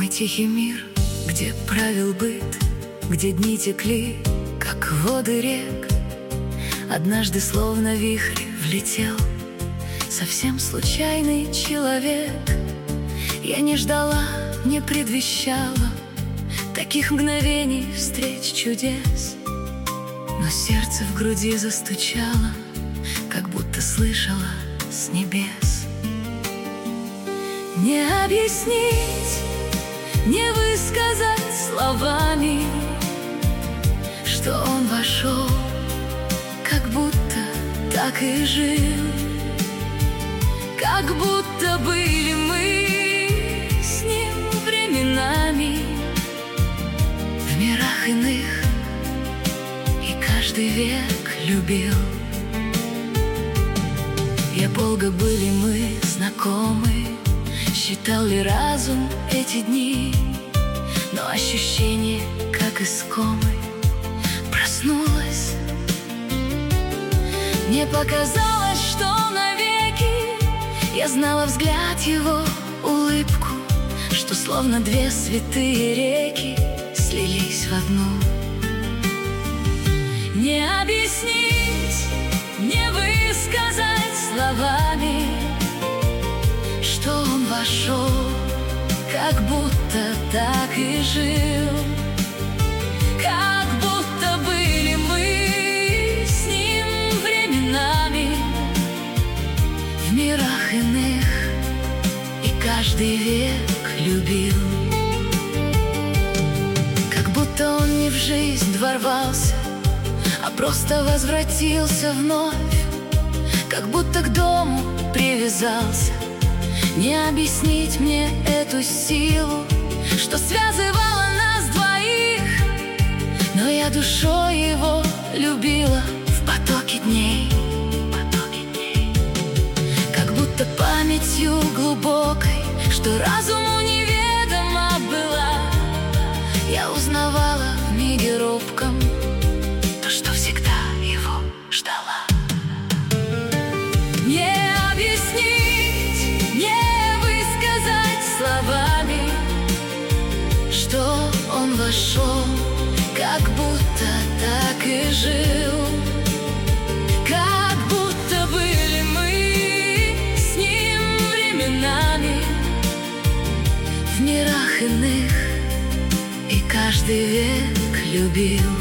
тихий мир, где правил быт, где дни текли, как воды рек. Однажды словно вихрь влетел совсем случайный человек. Я не ждала, не предвещала таких мгновений встреч чудес, но сердце в груди застучало, как будто слышала с небес. Не объяснить, не высказать словами, что он вошел, как будто так и жил, как будто были мы с ним временами в мирах иных, и каждый век любил. Как долго были мы знакомы, считал ли разум эти дни, но ощущение, как из комы, проснулось. Мне показалось, что навеки я знала взгляд его, улыбку, что словно две святые реки слились в одну. Не объяснить, не высказать словами, что он вошел, как будто так и жил, как будто были мы с ним временами в мирах иных, и каждый век любил. Как будто он не в жизнь ворвался, а просто возвратился вновь, как будто к дому привязался. Не объяснить мне эту силу, что связывала нас двоих, но я душой его любила в потоке дней. Как будто памятью глубокой, что разуму неведома была, я узнавала в миге робком то, что всегда его ждала. Не объяснить, не высказать словами, что он вошел, как будто так и жил, как будто были мы с ним временами в мирах иных, и каждый век любил.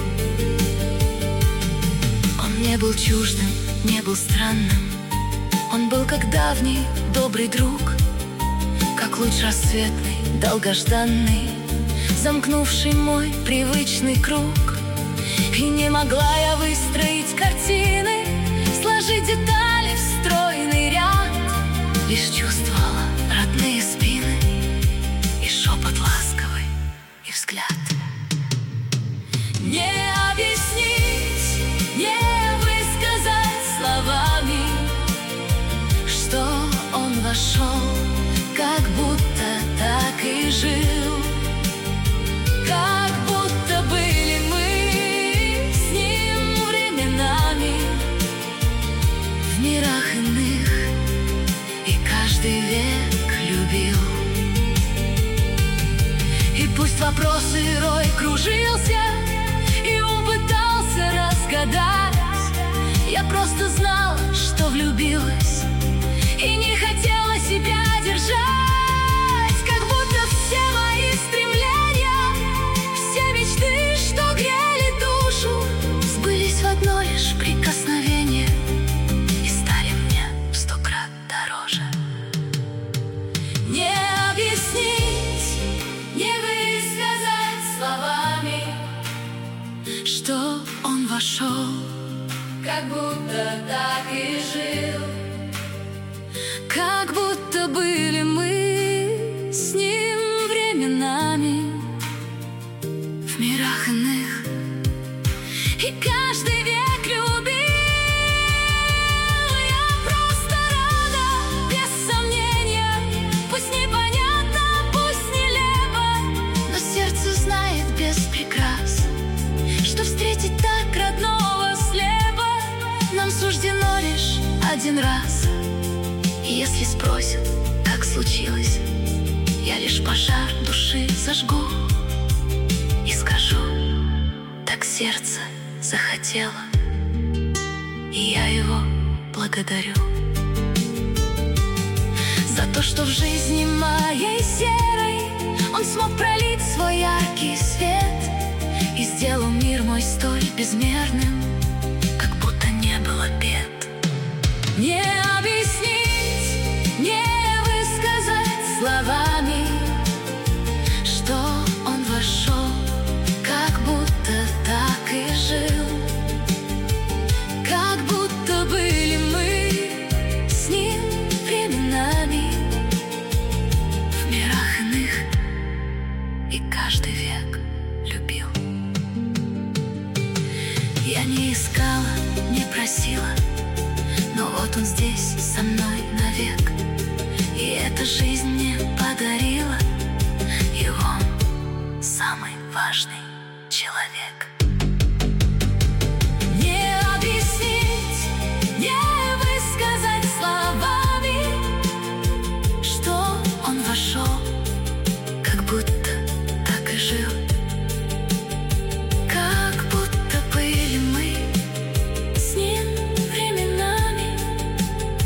Он не был чуждым, не был странным, он был как давний добрый друг, как луч рассветный, долгожданный, замкнувший мой привычный круг. И не могла я выстроить картины, сложить детали в стройный ряд, лишь чувствовала родные спины и шепот ласковый, и взгляд. Не объяснить, не высказать словами, что он вошел, как будто так и жил, как будто были мы с ним временами в мирах иных, и каждый век любил. И пусть вопросы рой кружился и попытался разгадать, я просто знала, что влюбилась, и не хотела себя держать, как будто все мои стремления, все мечты, что грели душу, сбылись в одно лишь прикосновение и стали мне в 100 крат дороже. Не объяснить, не высказать словами, что он вошел, как будто так и жил, как будто были мы с ним временами в мирах иных, и каждый век любил. Я просто рада, без сомнения, пусть непонятно, пусть нелепо, но сердце знает без прикрас, что встретить так родного слепо нам суждено лишь один раз. И если спросят, как случилось, я Я лишь пожар души зажгу и скажу: так сердце захотело, и я его благодарю за то, что в жизни моей серой он смог пролить свой яркий свет и сделал мир мой столь безмерным, как будто не было бед. Не объяснить, не высказать словами, что он вошел, как будто так и жил, как будто были мы с ним временами в мирах иных, и каждый век любил. Я не искала, не просила, но вот он здесь со мной